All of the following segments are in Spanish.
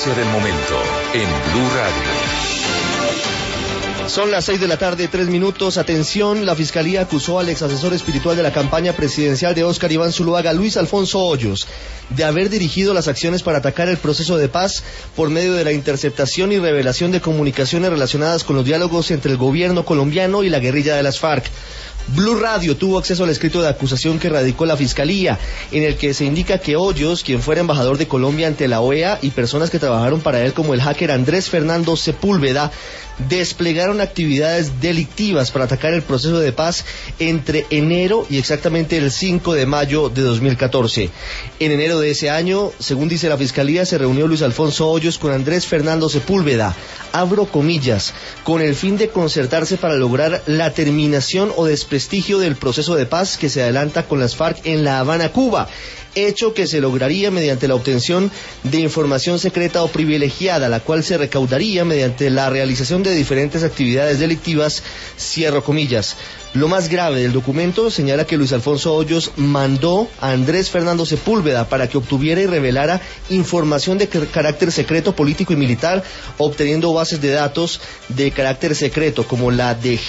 ser el momento en Blue Radio. Son las 6 de la tarde, 3 minutos. Atención, la Fiscalía acusó al ex asesor espiritual de la campaña presidencial de Óscar Iván Zuluaga, Luis Alfonso Hoyos, de haber dirigido las acciones para atacar el proceso de paz por medio de la interceptación y revelación de comunicaciones relacionadas con los diálogos entre el gobierno colombiano y la guerrilla de las FARC. Blue Radio tuvo acceso al escrito de acusación que radicó la Fiscalía, en el que se indica que Hoyos, quien fuera embajador de Colombia ante la OEA, y personas que trabajaron para él como el hacker Andrés Fernando Sepúlveda, desplegaron actividades delictivas para atacar el proceso de paz entre enero y exactamente el 5 de mayo de 2014. En enero de ese año, según dice la Fiscalía, se reunió Luis Alfonso Hoyos con Andrés Fernando Sepúlveda, abro comillas, con el fin de concertarse para lograr la terminación o desprestigio del proceso de paz que se adelanta con las FARC en La Habana, Cuba, hecho que se lograría mediante la obtención de información secreta o privilegiada, la cual se recaudaría mediante la realización de diferentes actividades delictivas, cierro comillas. Lo más grave del documento señala que Luis Alfonso Hoyos mandó a Andrés Fernando Sepúlveda para que obtuviera y revelara información de carácter secreto, político y militar, obteniendo bases de datos de carácter secreto, como la de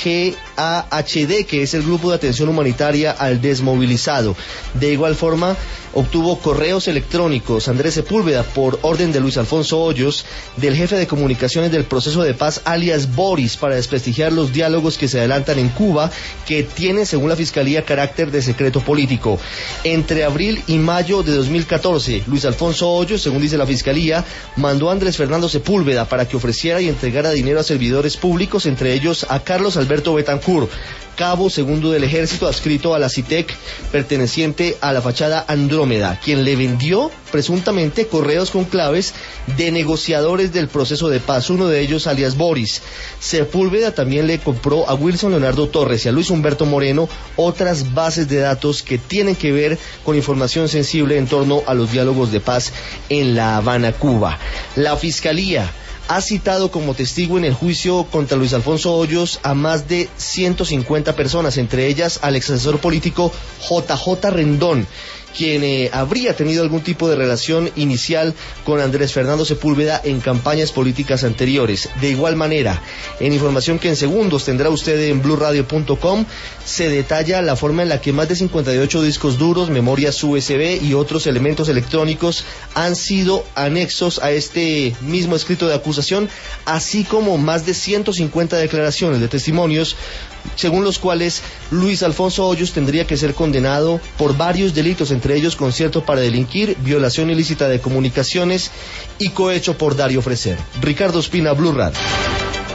GAHD, que es el Grupo de Atención Humanitaria al Desmovilizado. De igual forma, obtuvo correos electrónicos Andrés Sepúlveda por orden de Luis Alfonso Hoyos, del jefe de comunicaciones del proceso de paz, alias Boris, para desprestigiar los diálogos que se adelantan en Cuba, que tiene, según la Fiscalía, carácter de secreto político. Entre abril y mayo de 2014, Luis Alfonso Hoyos, según dice la Fiscalía, mandó a Andrés Fernando Sepúlveda para que ofreciera y entregara dinero a servidores públicos, entre ellos a Carlos Alberto Betancourt, cabo segundo del ejército adscrito a la CITEC, perteneciente a la fachada Andrómeda, quien le vendió presuntamente correos con claves de negociadores del proceso de paz, uno de ellos alias Boris. Sepúlveda también le compró a Wilson Leonardo Torres y a Luis Humberto Moreno otras bases de datos que tienen que ver con información sensible en torno a los diálogos de paz en La Habana, Cuba. La Fiscalía ha citado como testigo en el juicio contra Luis Alfonso Hoyos a más de 150 personas, entre ellas al ex asesor político JJ Rendón, quien habría tenido algún tipo de relación inicial con Andrés Fernando Sepúlveda en campañas políticas anteriores. De igual manera, en información que en segundos tendrá usted en bluradio.com, se detalla la forma en la que más de 58 discos duros, memorias USB y otros elementos electrónicos han sido anexos a este mismo escrito de acusación, así como más de 150 declaraciones de testimonios, según los cuales Luis Alfonso Hoyos tendría que ser condenado por varios delitos, entre ellos concierto para delinquir, violación ilícita de comunicaciones y cohecho por dar y ofrecer. Ricardo Espina, Blue Radio.